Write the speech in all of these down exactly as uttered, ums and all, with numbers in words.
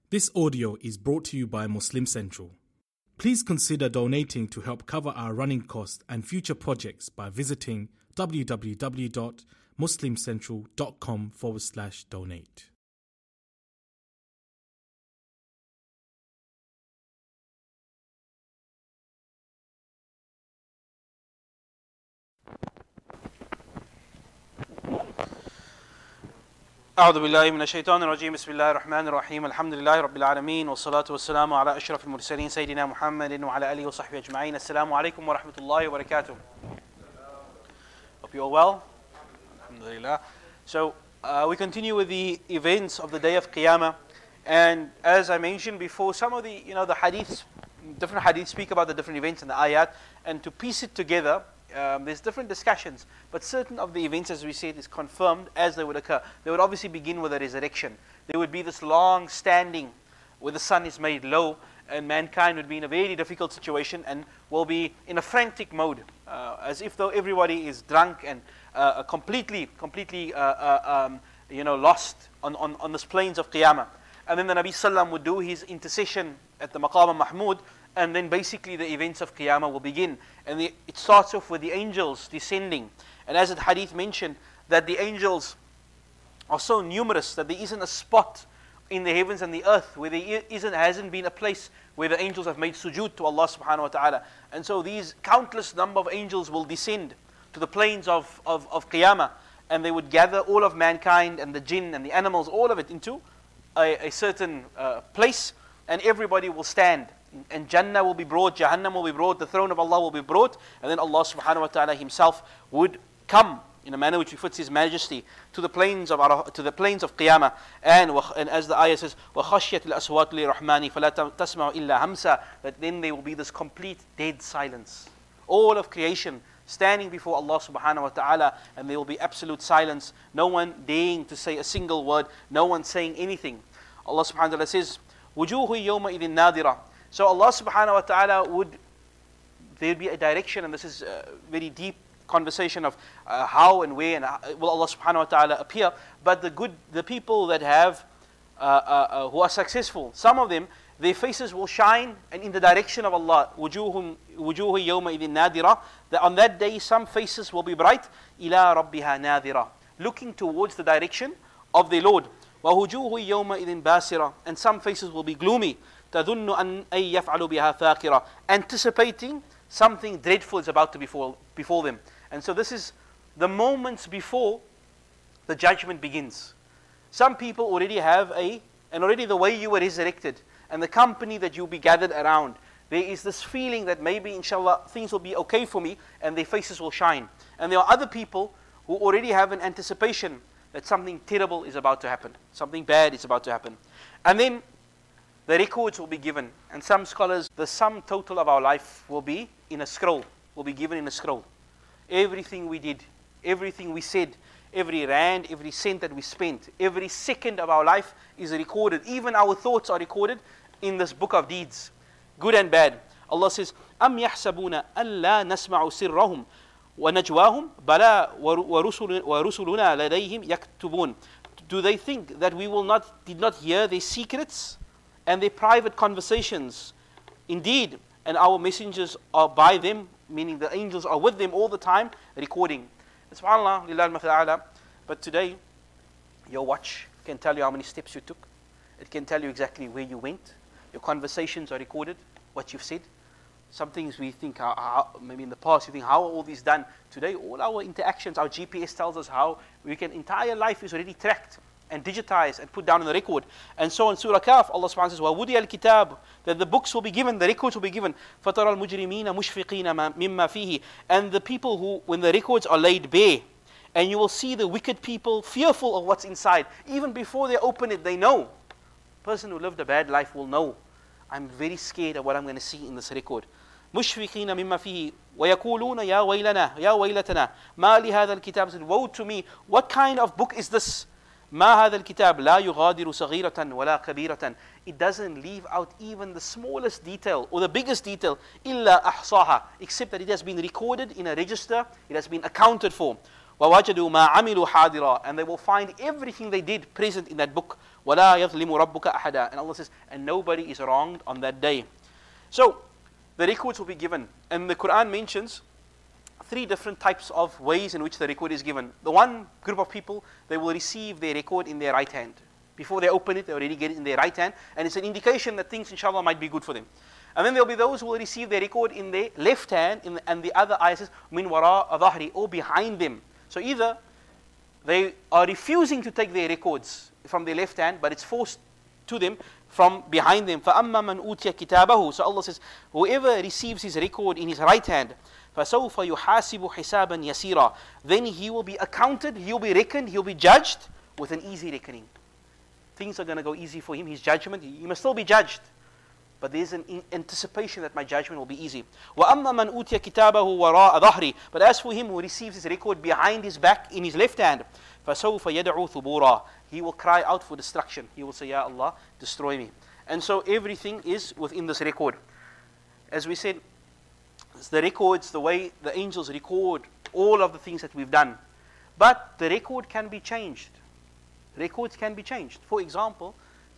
This audio is brought to you by Muslim Central. Please consider donating to help cover our running costs and future projects by visiting www.muslimcentral.com forward slash donate. أعوذ بالله من الشيطان الرجيم بسم الله الرحمن الرحيم الحمد لله رب العالمين والصلاة والسلام على أشرف المرسلين سيدنا محمد وعلى آله وصحبه أجمعين السلام عليكم ورحمة الله وبركاته. Hope you all well. Alhamdulillah. So uh, we continue with the events of the day of Qiyamah, and as I mentioned before, some of the you know the hadiths, different hadiths speak about the different events in the ayat, and to piece it together, Um, there's different discussions, but certain of the events, as we said, is confirmed as they would occur. They would obviously begin with a resurrection. There would be this long standing where the sun is made low and mankind would be in a very difficult situation and will be in a frantic mode, uh, as if though everybody is drunk and uh, completely, completely uh, uh, um, you know, lost on, on, on this plains of Qiyamah. And then the Nabi Sallam would do his intercession at the Maqam al-Mahmud, and then basically the events of Qiyamah will begin. And the, it starts off with the angels descending. And as the hadith mentioned, that the angels are so numerous that there isn't a spot in the heavens and the earth where there isn't, hasn't been a place where the angels have made sujood to Allah subhanahu wa ta'ala. And so these countless number of angels will descend to the plains of, of, of Qiyamah, and they would gather all of mankind and the jinn and the animals, all of it into a, a certain uh, place, and everybody will stand. And Jannah will be brought, Jahannam will be brought, the throne of Allah will be brought, and then Allah subhanahu wa ta'ala himself would come in a manner which befits His Majesty to the plains of to the plains of Qiyamah. And, and as the ayah says, وَخَشْيَتِ الْأَصْوَاتُ لِرَحْمَانِ فَلَا تَسْمَعُ إِلَّا هَمْسًا, that then there will be this complete dead silence. All of creation standing before Allah subhanahu wa ta'ala, and there will be absolute silence, no one daring to say a single word, no one saying anything. Allah subhanahu wa ta'ala says, وُجُوهُ يَوْمَئِذٍ نَادِرَةٌ. So Allah subhanahu wa ta'ala would, there would be a direction, and this is a very deep conversation of uh, how and where and how will Allah subhanahu wa ta'ala appear. But the good, the people that have, uh, uh, uh, who are successful, some of them, their faces will shine and in the direction of Allah. وُجُوهٌ يَوْمَئِذٍ نَادِرَةٌ. That on that day some faces will be bright. إِلَىٰ رَبِّهَا نَاذِرَةٌ. Looking towards the direction of their Lord. وَهُجُوهٌ يَوْمَئِذٍ بَاسِرَةٌ. And some faces will be gloomy. تَظُنُّ أَنْ أَيْ يَفْعَلُ بِهَا فَاقِرَةٌ. Anticipating something dreadful is about to befall, befall them. And so this is the moments before the judgment begins. Some people already have a, and already the way you were resurrected, and the company that you'll be gathered around, there is this feeling that maybe inshallah things will be okay for me, and their faces will shine. And there are other people who already have an anticipation that something terrible is about to happen, something bad is about to happen. And then the records will be given, and some scholars, the sum total of our life will be in a scroll, will be given in a scroll. Everything we did, everything we said, every rand, every cent that we spent, every second of our life is recorded. Even our thoughts are recorded in this book of deeds, good and bad. Allah says, أَمْ يَحْسَبُونَ أَلَّا نَسْمَعُ سِرَّهُمْ وَنَجْوَاهُمْ بَلَا وَرُسُلُنَا لَدَيْهِمْ يَكْتُبُونَ. Do they think that we will not, did not hear their secrets and their private conversations? Indeed, and our messengers are by them, meaning the angels are with them all the time, recording. SubhanAllah, lillahi al-maf'ala. But today, your watch can tell you how many steps you took. It can tell you exactly where you went. Your conversations are recorded, what you've said. Some things we think, how, how, maybe in the past, you think, how are all these done? Today, all our interactions, our G P S tells us how we can, entire life is already tracked and digitized and put down on the record. And so in Surah Kaf, Allah subhanahu wa ta'ala says, وَوُدِيَ الْكِتَابُ, that the books will be given, the records will be given. فَتَرَى الْمُجْرِمِينَ مُشْفِقِينَ مِمَّا فِيهِ. And the people who, when the records are laid bare, and you will see the wicked people fearful of what's inside. Even before they open it, they know. The person who lived a bad life will know, I'm very scared of what I'm going to see in this record. مُشْفِقِينَ مِمَّا فِيهِ وَيَقُولُونَ يَا وَيْلَنَا يَا وَيْلَتَنَا مَا لِهَذَا الْكِتَابِ. Said, woe to me, what kind of book is this? ما هذا الكتاب لا يغادر صغيرة ولا كبيرة. It doesn't leave out even the smallest detail or the biggest detail. إلا أحصاها, except that it has been recorded in a register, it has been accounted for. وَوَجَدُوا مَا عَمِلُوا حَاضِرًا, and they will find everything they did present in that book. وَلَا يَظْلِمُ رَبُّكَ أَحَدًا, and Allah says, and nobody is wronged on that day. So, the records will be given. And the Quran mentions three different types of ways in which the record is given. The one group of people, they will receive their record in their right hand. Before they open it, they already get it in their right hand, and it's an indication that things, inshallah, might be good for them. And then there will be those who will receive their record in their left hand, in the, and the other ayah says, مِنْ وَرَاءَ ظَهْرِ, or behind them. So either they are refusing to take their records from their left hand, but it's forced to them from behind them. فَأَمَّا مَنْ أُوتِيَ كِتَابَهُ, so Allah says, whoever receives his record in his right hand, فَسَوْفَ يُحَاسِبُ حِسَابًا يَسِيرًا, then he will be accounted, he will be reckoned, he will be judged with an easy reckoning. Things are going to go easy for him, his judgment, he must still be judged. But there is an anticipation that my judgment will be easy. وَأَمَّا مَنْ أُوتِيَ كِتَابَهُ وَرَاءَ ظَهْرِ, but as for him who receives his record behind his back in his left hand, فَسَوْفَ يَدْعُو ثُبُورًا, he will cry out for destruction. He will say, Ya Allah, destroy me. And so everything is within this record. As we said, the records, the way the angels record all of the things that we've done. But the record can be changed. Records can be changed. For example,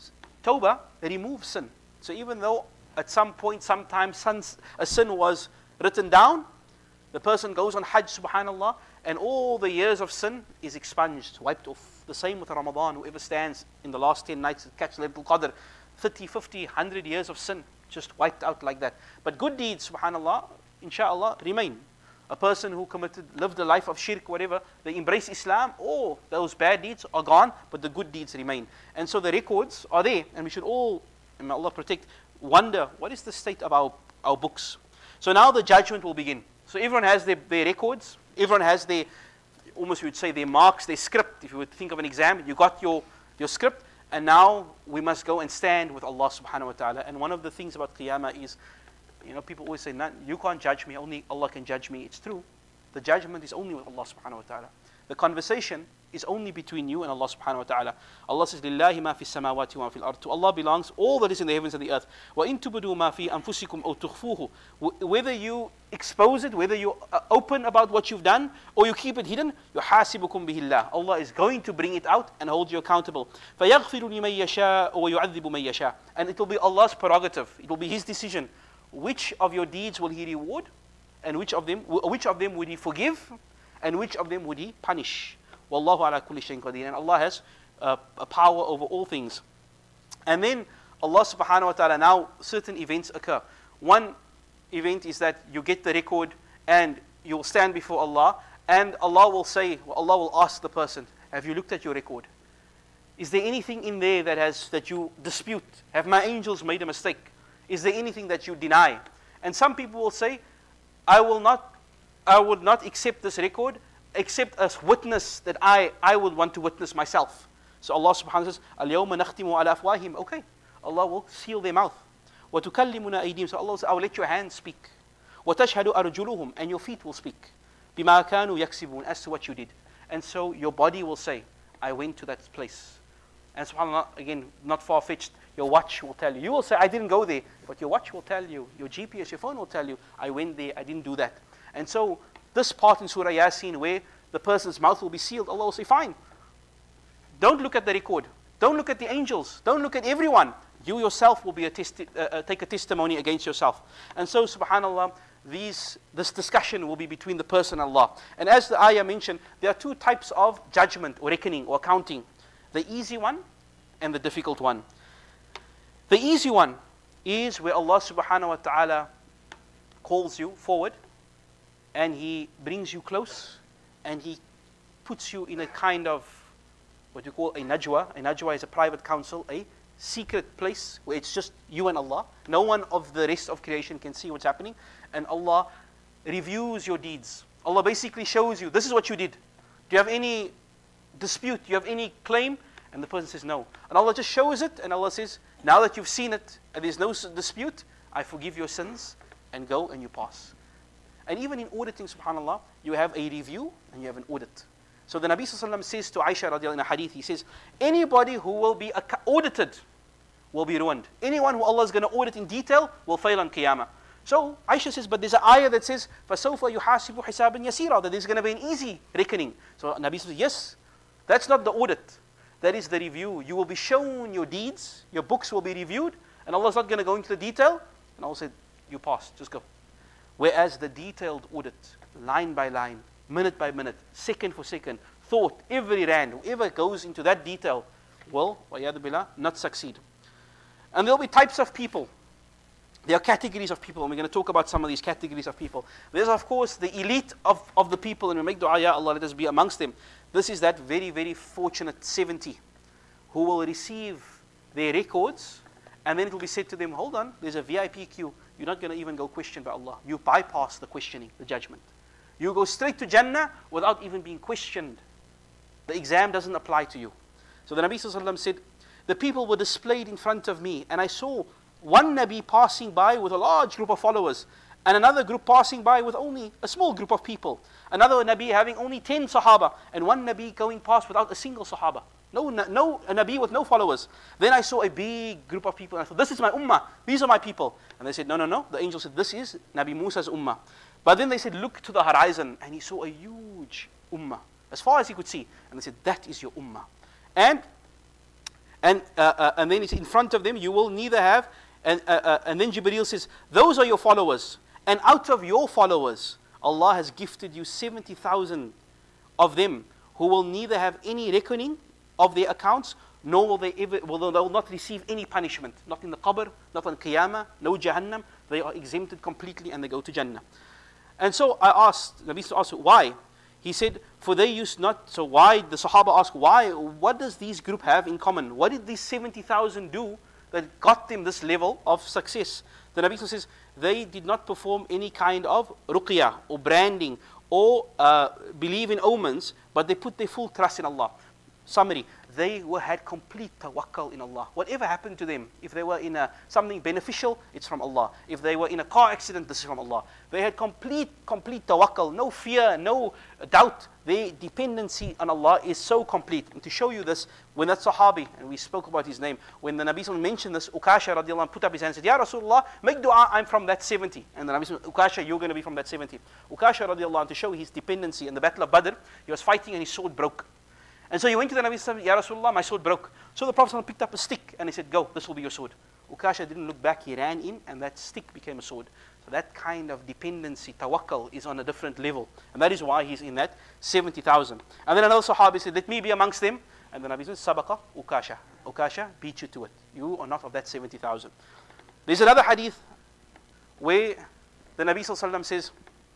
Tawbah removes sin. So even though at some point, sometimes a sin was written down, the person goes on Hajj, subhanallah, and all the years of sin is expunged, wiped off. The same with Ramadan. Whoever stands in the last ten nights to catch Laylatul Qadr, thirty, fifty, one hundred years of sin just wiped out like that. But good deeds, subhanallah, inshallah, remain. A person who committed, lived a life of shirk, whatever, they embrace Islam, oh, those bad deeds are gone, but the good deeds remain. And so the records are there, and we should all, and may Allah protect, wonder, what is the state of our, our books? So now the judgment will begin. So everyone has their, their records, everyone has their, almost you would say their marks, their script. If you would think of an exam, you got your, your script, and now we must go and stand with Allah subhanahu wa ta'ala. And one of the things about Qiyamah is, you know, people always say, you can't judge me, only Allah can judge me. It's true. The judgment is only with Allah subhanahu wa ta'ala. The conversation is only between you and Allah subhanahu wa ta'ala. Allah says, لِلَّهِ مَا فِي السَّمَاوَاتِ وَمَا فِي الْأَرْضِ. To Allah belongs all that is in the heavens and the earth. وَإِن تُبْدُوا مَا فِي أَنفُسِكُمْ أَوْ تُخْفُوهُ. Whether you expose it, whether you are open about what you've done, or you keep it hidden, يُحَاسِبُكُمْ بِهِ اللَّهِ. Allah is going to bring it out and hold you accountable. فَيَغْفِرُ لِمَن يَشَاءُ وَيُعَذِّبُ مَن يَشَاءُ. And it will be Allah's prerogative. It will be His decision. Which of your deeds will He reward, and which of them, which of them would He forgive, and which of them would He punish? Wallahu ala kulli shayin qadir. And Allah has uh, a power over all things. And then Allah subhanahu wa ta'ala, now certain events occur. One event is that you get the record and you will stand before Allah, and Allah will say, well, Allah will ask the person, have you looked at your record? Is there anything in there that has that you dispute? Have my angels made a mistake? Is there anything that you deny? And some people will say, I will not, I would not accept this record except as witness that I, I would want to witness myself. So Allah subhanahu wa ta'ala says, الْيَوْمَ نَخْتِمُ عَلَى أَفْوَاهِهِمْ. Okay, Allah will seal their mouth. وَتُكَلِّمُنَا أَيْدِيهِمْ. So Allah says, I will let your hands speak. وَتَشْهَدُ أَرْجُلُهُمْ. And your feet will speak. بِمَا كَانُوا يَكْسِبُونَ. As to what you did. And so your body will say, I went to that place. And subhanAllah, again, not far-fetched, your watch will tell you. You will say, I didn't go there. But your watch will tell you. Your G P S, your phone will tell you, I went there, I didn't do that. And so this part in Surah Yasin where the person's mouth will be sealed, Allah will say, fine. Don't look at the record. Don't look at the angels. Don't look at everyone. You yourself will be a testi- uh, uh, take a testimony against yourself. And so, subhanAllah, these, this discussion will be between the person and Allah. And as the ayah mentioned, there are two types of judgment or reckoning or accounting. The easy one and the difficult one. The easy one is where Allah subhanahu wa ta'ala calls you forward and He brings you close and He puts you in a kind of what you call a najwa. A najwa is a private council, a secret place where it's just you and Allah. No one of the rest of creation can see what's happening. And Allah reviews your deeds. Allah basically shows you, this is what you did. Do you have any dispute? Do you have any claim? And the person says no. And Allah just shows it, and Allah says, now that you've seen it and there's no dispute, I forgive your sins, and go and you pass. And even in auditing, subhanAllah, you have a review and you have an audit. So the Nabi sallallahu alaihi wasallam says to Aisha radiallahu in a hadith, he says, anybody who will be audited will be ruined. Anyone who Allah is going to audit in detail will fail on Qiyamah. So Aisha says, but there's an ayah that says, فَسَوْفَ يُحَاسِبُ حِسَابًا يَسِيرًا, that there's going to be an easy reckoning. So Nabi says, yes, that's not the audit. That is the review. You will be shown your deeds, your books will be reviewed, and Allah's not going to go into the detail. And Allah said, you passed, just go. Whereas the detailed audit, line by line, minute by minute, second for second, thought, every rand, whoever goes into that detail will, وَيَادُ بِاللَّهِ, not succeed. And there will be types of people. There are categories of people, and we're going to talk about some of these categories of people. There's, of course, the elite of, of the people, and we make dua, Ya Allah, let us be amongst them. This is that very, very fortunate seventy who will receive their records, and then it will be said to them, hold on, there's a V I P queue. You're not going to even go question by Allah. You bypass the questioning, the judgment. You go straight to Jannah without even being questioned. The exam doesn't apply to you. So the Nabi Sallallahu Alaihi Wasallam said, the people were displayed in front of me, and I saw one Nabi passing by with a large group of followers, and another group passing by with only a small group of people. Another Nabi having only ten Sahaba, and one Nabi going past without a single Sahaba. No, no, a Nabi with no followers. Then I saw a big group of people, and I thought, this is my ummah, these are my people. And they said, no, no, no. The angel said, this is Nabi Musa's ummah. But then they said, look to the horizon, and he saw a huge ummah, as far as he could see. And they said, that is your ummah. And and uh, uh, and then it's in front of them, you will neither have, and, uh, uh, and then Jibreel says, those are your followers. And out of your followers, Allah has gifted you seventy thousand of them who will neither have any reckoning of their accounts, nor will they ever, will they will not receive any punishment. Not in the qabr, not on Qiyamah, no Jahannam. They are exempted completely and they go to Jannah. And so I asked, Nabi asked, why? He said, for they used not, so why, the Sahaba asked, why, what does these group have in common? What did these seventy thousand do that got them this level of success? The Nabi says, they did not perform any kind of ruqyah or branding or uh, believe in omens, but they put their full trust in Allah. Summary, they were, had complete tawakkul in Allah. Whatever happened to them, if they were in a, something beneficial, it's from Allah. If they were in a car accident, this is from Allah. They had complete, complete tawakkul, no fear, no doubt. Their dependency on Allah is so complete. And to show you this, when that Sahabi, and we spoke about his name, when the Nabi mentioned this, Ukasha radiallahu anh put up his hand and said, Ya Rasulullah, make dua, I'm from that seventy. And the Nabi said, Ukasha, you're going to be from that seventy. Ukasha radiallahu anh, to show his dependency in the Battle of Badr, he was fighting and his sword broke. And so he went to the Nabi and said, Ya Rasulullah, my sword broke. So the Prophet picked up a stick and he said, go, this will be your sword. Ukasha didn't look back, he ran in and that stick became a sword. So that kind of dependency, tawakkul, is on a different level. And that is why he's in that seventy thousand. And then another Sahabi said, let me be amongst them. And the Nabi said, Sabaqa Ukasha. Ukasha beat you to it. You are not of that seventy thousand. There's another hadith where the Nabi Sallallahu Alaihi Wasallam says,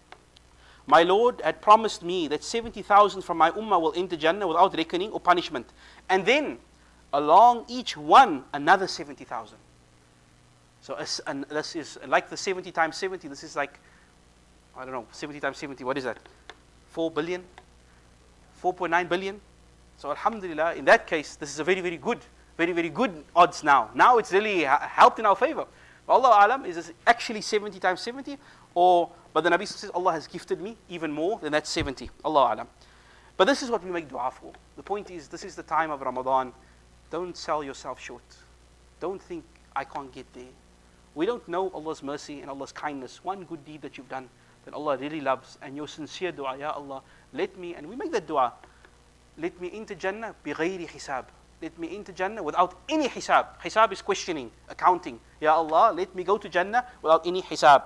my Lord had promised me that seventy thousand from my ummah will enter Jannah without reckoning or punishment. And then, along each one, another seventy thousand. So and this is like the seventy times seventy, this is like, I don't know, seventy times seventy, what is that? four billion? four point nine billion? So alhamdulillah, in that case, this is a very, very good, very, very good odds now. Now it's really helped in our favor. Allah Alam, is this actually seventy times seventy? Or, but the Nabi says, Allah has gifted me even more than that seventy. Allah Alam. But this is what we make dua for. The point is, this is the time of Ramadan. Don't sell yourself short. Don't think, I can't get there. We don't know Allah's mercy and Allah's kindness. One good deed that you've done that Allah really loves, and your sincere dua, Ya Allah, let me, and we make that dua, let me into Jannah bighayri hisab. Let me into Jannah without any hisab. Hisab is questioning, accounting. Ya Allah, let me go to Jannah without any hisab.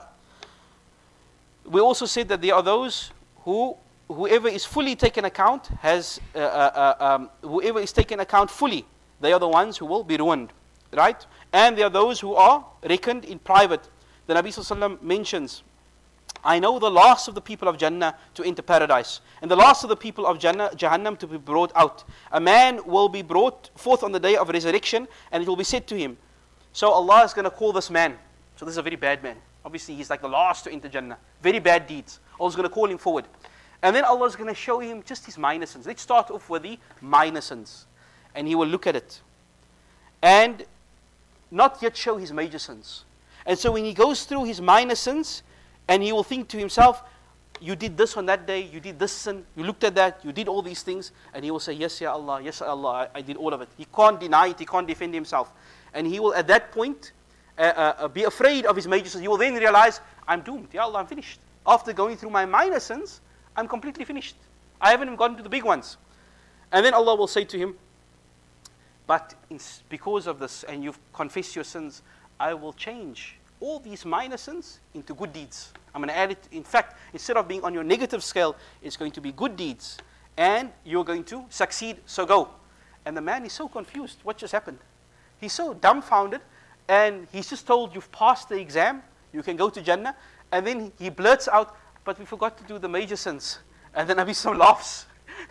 We also said that there are those who, whoever is fully taken account has, uh, uh, um, whoever is taken account fully, they are the ones who will be ruined, right? And there are those who are reckoned in private. The Nabi Sallallahu Alaihi Wasallam mentions, I know the last of the people of Jannah to enter paradise, and the last of the people of Jannah, Jahannam to be brought out. A man will be brought forth on the day of resurrection, and it will be said to him, so Allah is going to call this man, so this is a very bad man. Obviously, he's like the last to enter Jannah. Very bad deeds. Allah's going to call him forward. And then Allah is going to show him just his minor sins. Let's start off with the minor sins. And he will look at it. And not yet show his major sins. And so when he goes through his minor sins, and he will think to himself, you did this on that day, you did this sin, you looked at that, you did all these things. And he will say, yes, Ya Allah, yes, Allah, I, I did all of it. He can't deny it, he can't defend himself. And he will, at that point, uh, uh, be afraid of his major sins, he will then realize, I'm doomed. Ya Allah, I'm finished. After going through my minor sins, I'm completely finished. I haven't even gotten to the big ones. And then Allah will say to him, but in, because of this, and you've confessed your sins, I will change all these minor sins into good deeds. I'm going to add it. In fact, instead of being on your negative scale, it's going to be good deeds. And you're going to succeed, so go. And the man is so confused. What just happened? He's so dumbfounded, and he's just told, you've passed the exam, you can go to Jannah. And then he blurts out, but we forgot to do the major sins. And then Nabi Sallallahu laughs.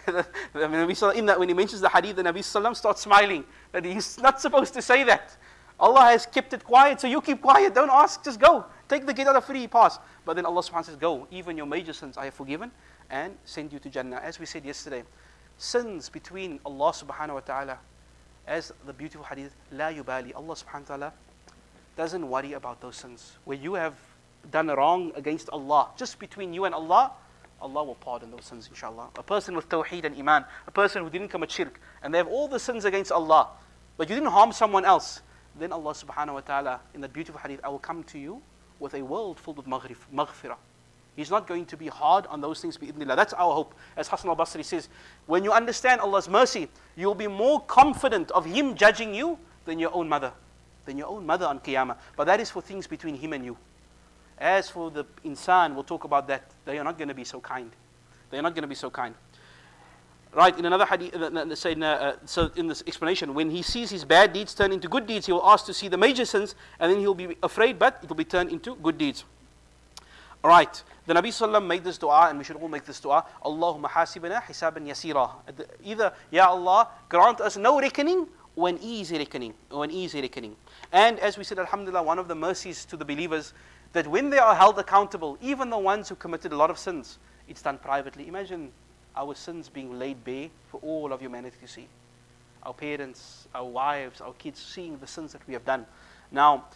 In that, when he mentions the hadith, the Nabi Sallallahu starts smiling. That he's not supposed to say that. Allah has kept it quiet, so you keep quiet. Don't ask, just go. Take the gate out of free pass. But then Allah subhanahu wa ta'ala says, go. Even your major sins I have forgiven and send you to Jannah. As we said yesterday, sins between Allah subhanahu wa ta'ala, as the beautiful hadith, la yubali. Allah subhanahu wa ta'ala doesn't worry about those sins. Where you have done wrong against Allah, just between you and Allah, Allah will pardon those sins, inshallah. A person with tawheed and iman, a person who didn't commit shirk, and they have all the sins against Allah, but you didn't harm someone else, then Allah subhanahu wa ta'ala, in that beautiful hadith, I will come to you with a world filled with maghfirah. He's not going to be hard on those things, bi'idhnillah. That's our hope. As Hasan al-Basri says, when you understand Allah's mercy, you'll be more confident of Him judging you than your own mother, than your own mother on Qiyamah. But that is for things between Him and you. As for the insan, we'll talk about that. They are not going to be so kind. They are not going to be so kind. Right, in another hadith, uh, say, uh, so in this explanation, when he sees his bad deeds turn into good deeds, he will ask to see the major sins, and then he'll be afraid, but it will be turned into good deeds. Alright, the Nabi Sallallahu Alaihi Wasallam made this dua, and we should all make this dua. Allahumma hasibana hisaban yasira. Either, Ya Allah, grant us no reckoning, or an easy reckoning, or an easy reckoning. And as we said, alhamdulillah, one of the mercies to the believers, that when they are held accountable, even the ones who committed a lot of sins, it's done privately. Imagine our sins being laid bare for all of humanity to see. Our parents, our wives, our kids seeing the sins that we have done. Now,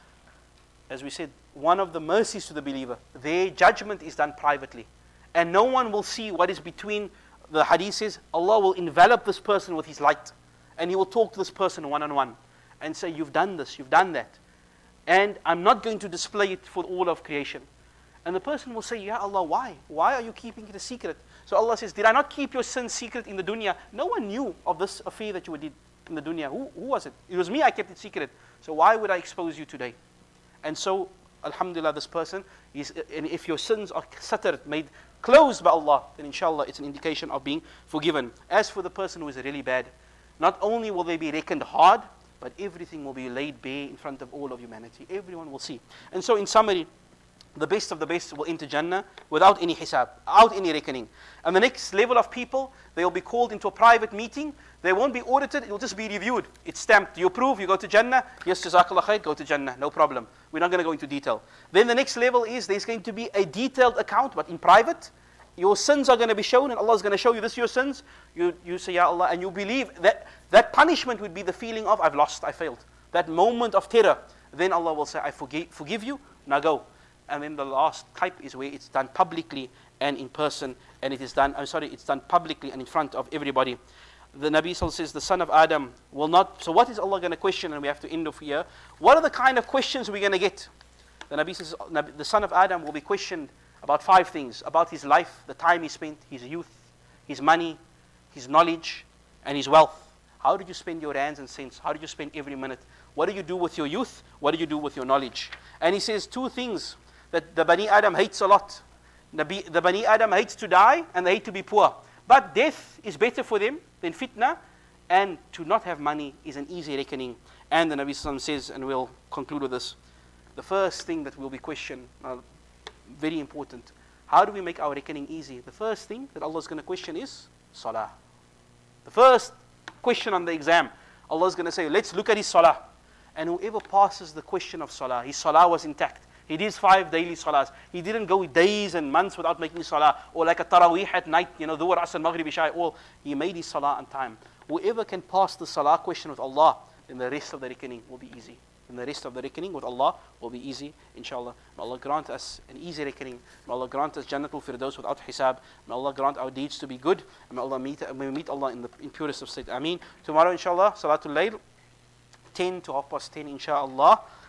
as we said, one of the mercies to the believer, their judgment is done privately. And no one will see what is between. The hadith says, Allah will envelop this person with His light. And He will talk to this person one-on-one. And say, you've done this, you've done that. And I'm not going to display it for all of creation. And the person will say, Ya Allah, why? Why are you keeping it a secret? So Allah says, did I not keep your sin secret in the dunya? No one knew of this affair that you did in the dunya. Who, who was it? It was me, I kept it secret. So why would I expose you today? And so, alhamdulillah, this person, is, and if your sins are satr, made closed by Allah, then inshallah it's an indication of being forgiven. As for the person who is really bad, not only will they be reckoned hard, but everything will be laid bare in front of all of humanity. Everyone will see. And so in summary, the best of the best will enter Jannah without any hisab, without any reckoning. And the next level of people, they will be called into a private meeting. They won't be audited, it will just be reviewed. It's stamped. You approve, you go to Jannah. Yes, Jazakallah khair, go to Jannah, no problem. We're not going to go into detail. Then the next level is there's going to be a detailed account, but in private. Your sins are going to be shown, and Allah is going to show you this your sins. You, you say, Ya Allah, and you believe that that punishment would be the feeling of, I've lost, I failed. That moment of terror. Then Allah will say, I forgive, forgive you, now go. And then the last type is where it's done publicly and in person, and it is done, I'm sorry, it's done publicly and in front of everybody. The Nabi Sallallahu says, the son of Adam will not, so what is Allah going to question? And we have to end off here. What are the kind of questions we're going to get? The Nabi says, the son of Adam will be questioned about five things. About his life, the time he spent, his youth, his money, his knowledge, and his wealth. How did you spend your rands and cents? How did you spend every minute? What do you do with your youth? What do you do with your knowledge? And he says two things that the Bani Adam hates a lot. The, the Bani Adam hates to die and they hate to be poor. But death is better for them than fitna, and to not have money is an easy reckoning. And the Nabi Sallallahu Alaihi Wasallam says, and we'll conclude with this, the first thing that will be questioned, uh, very important, how do we make our reckoning easy? The first thing that Allah is going to question is salah. The first question on the exam, Allah is going to say, let's look at his salah. And whoever passes the question of salah, his salah was intact. He did five daily salahs. He didn't go days and months without making salah. Or like a taraweeh at night, you know, dhuhr, asr, maghrib, isha, all. He made his salah on time. Whoever can pass the salah question with Allah, then the rest of the reckoning will be easy. And the rest of the reckoning with Allah will be easy, inshallah. May Allah grant us an easy reckoning. May Allah grant us Jannatul Firdaus without hisab. May Allah grant our deeds to be good. And may Allah meet, may we meet Allah in the in purest of state. Ameen. Tomorrow, inshallah, Salatul Layl, ten to half past ten, inshallah.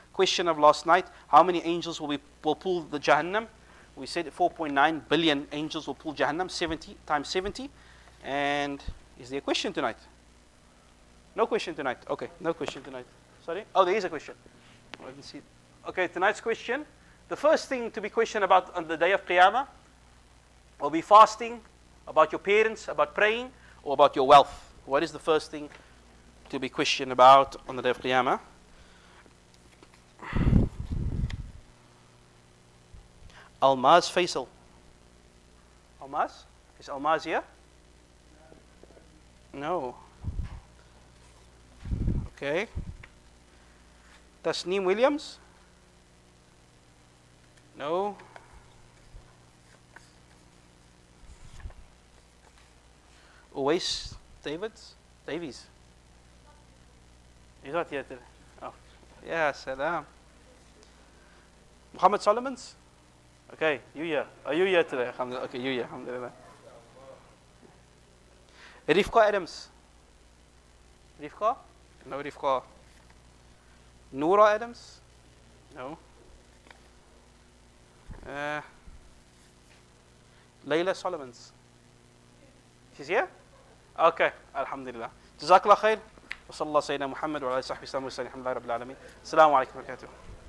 question of last night, how many angels will, be, will pull the Jahannam? We said four point nine billion angels will pull Jahannam, seventy times seventy. And is there a question tonight? No question tonight. Okay, no question tonight. Sorry? Oh, there is a question. I didn't see it. Okay, tonight's question. The first thing to be questioned about on the day of Qiyamah will be fasting, about your parents, about praying, or about your wealth. What is the first thing to be questioned about on the day of Qiyamah? Almaz Faisal. Almaz? Is Almaz here? No. Okay. Tasneem Williams? No. Uwais Davids? Davies? He's not here today. Oh, yeah, salam. Muhammad Solomons? Okay, you here. Are you here today? Okay, you here. Alhamdulillah. Rifqa Adams? Rifqa? No, Rifqa. Noura Adams? No. Uh, Layla Solomons? She's here? Okay, alhamdulillah. Jazakallah khair. وصلى الله سيدنا محمد وعلى آله وصحبه وسلم والحمد لله رب العالمين. السلام عليكم ورحمة الله وبركاته.